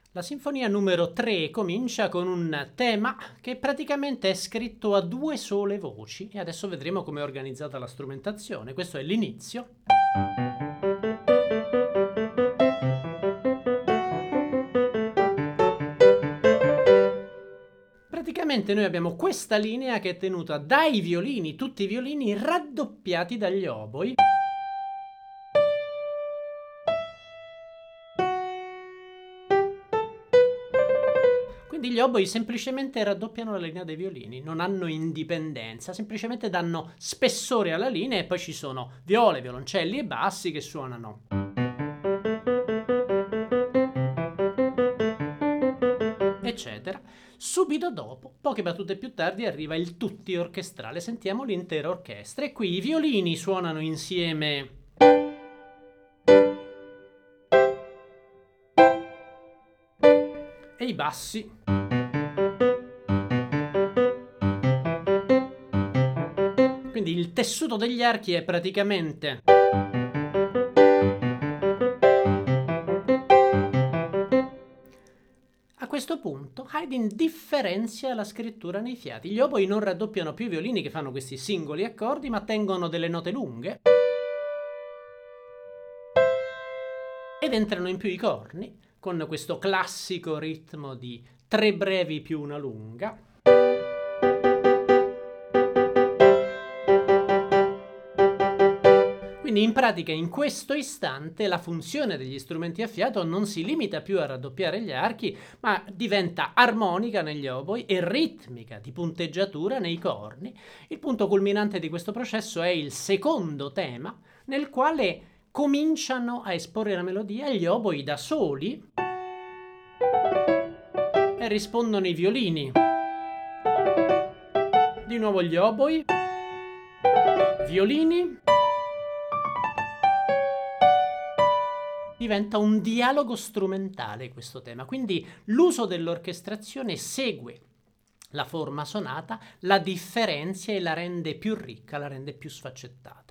La sinfonia numero 3 comincia con un tema che praticamente è scritto a due sole voci e adesso vedremo come è organizzata la strumentazione. Questo è l'inizio. Praticamente noi abbiamo questa linea che è tenuta dai violini, tutti i violini raddoppiati dagli oboi. Quindi gli oboi semplicemente raddoppiano la linea dei violini, non hanno indipendenza, semplicemente danno spessore alla linea e poi ci sono viole, violoncelli e bassi che suonano. Eccetera. Subito dopo, poche battute più tardi, arriva il tutti orchestrale, sentiamo l'intera orchestra e qui i violini suonano insieme e i bassi. Quindi il tessuto degli archi è praticamente a questo punto Haydn differenzia la scrittura nei fiati. Gli oboi non raddoppiano più i violini che fanno questi singoli accordi, ma tengono delle note lunghe ed entrano in più i corni con questo classico ritmo di 3 brevi più una lunga. Quindi in pratica in questo istante la funzione degli strumenti a fiato non si limita più a raddoppiare gli archi, ma diventa armonica negli oboi e ritmica di punteggiatura nei corni. Il punto culminante di questo processo è il secondo tema, nel quale cominciano a esporre la melodia gli oboi da soli e rispondono i violini. Di nuovo gli oboi, violini. Diventa un dialogo strumentale questo tema, quindi l'uso dell'orchestrazione segue la forma sonata, la differenzia e la rende più ricca, la rende più sfaccettata.